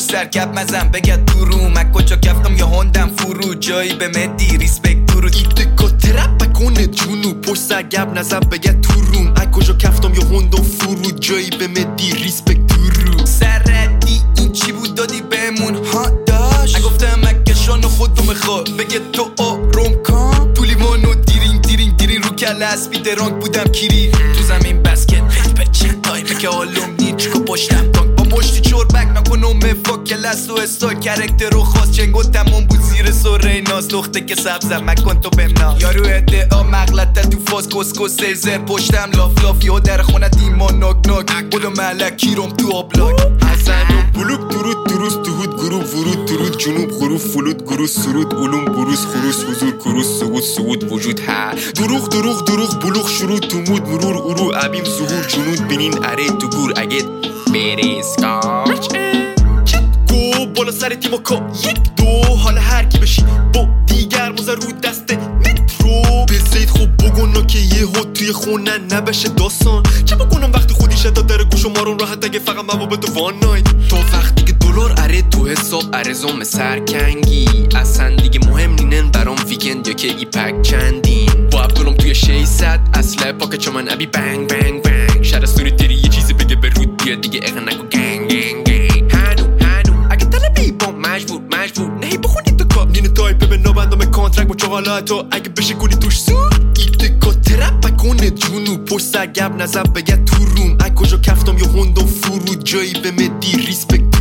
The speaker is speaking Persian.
پشت سر گپ مزم بگه دروم از کجا کفتم یا هندم فرو جایی به مدی ریسپکت درود ایدکا ترپ بکنه جونو پشت سر گپ نزم بگه دروم از کجا کفتم یا هندم فرو جایی به مدی ریسپکت درود سردی این چی بود دادی بهمون ها داشت گفتم مکشان خودم میخواد بگه تو آروم کن تو لیوانو دیرین رو کله اسبی درانک بودم کیری تو زمین بسکت به چند تایمه که حالم نید چکو پشتم تانک با مشتی چوربک نکنم مفاک کلست و استای کرکتر و خواست چنگو تمام بود زیر سوره ناز لخته که سبزم مکن تو بمنا یارو ادعا مغلطه تو فاز کسکو سیزر پشتم لاف یا در خونه دیمان ناک بودو ملکی روم تو آبلاک حسن و بلوک درود دروس تهود گروه ورود درود جنوب غروب فلود گروس سرود علوم بروز خروس حضور کروس سقود وجود ها دروغ بلوغ شروع تو مود مرور ارو عبیم ظهور جنود بینین اره تو گور اگه بریسکا گو بالا سر تیما کا یک دو حالا هر کی بشی با دیگر موزه رو دست مترو بزید خوب بگونا که یه ها توی خونه نبشه داستان چه بگونم وقتی خودی شد در گوش و مارون راحت اگه فقط موابط وان نایت تا وقتی که دلار اره تو حساب ارزم سرکنگی اصلا دیگه مهم نینن برام ویکند یا که ای پک چندین با عبدالم توی 600 اصله پاک چمن ابی بنگ شرستونی تیری یه چیزی بگه به رود بیاد دیگه اقا نکو گنگ هنو اگه طلبی با مجبور نهی بخونی تو کار نینه تایپه به نابندام کانترکت با چغاله تو اگه بشه گولی توش سور ایدکا ترپ بکنه جونو پشت سر گپ نزم بگه تو روم از کجا کفتم یا هندم فرود جایی به مدی ریسپکت